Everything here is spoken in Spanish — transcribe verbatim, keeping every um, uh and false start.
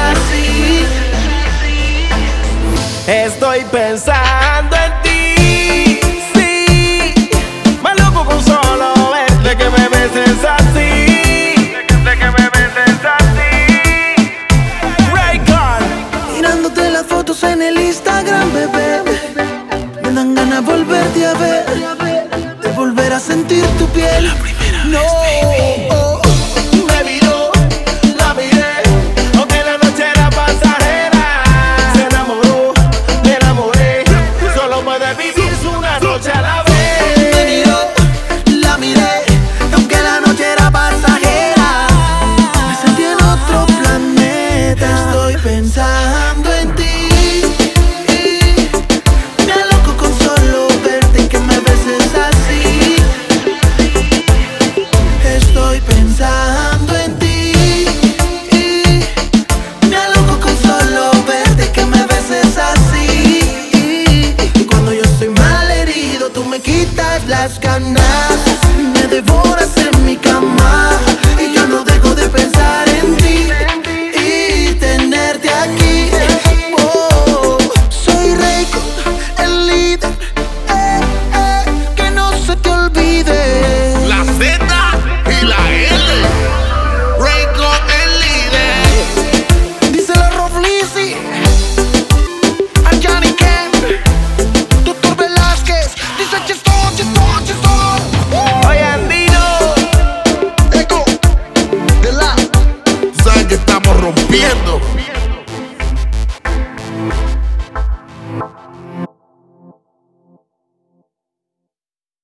así. Estoy pensando en ti, sí. Más loco con solo verte, que me beses así, de que me beses así. Raycon. Mirándote las fotos en el Instagram, bebé, me dan ganas de volverte a ver, de volver a sentir tu piel. La primera vez. No.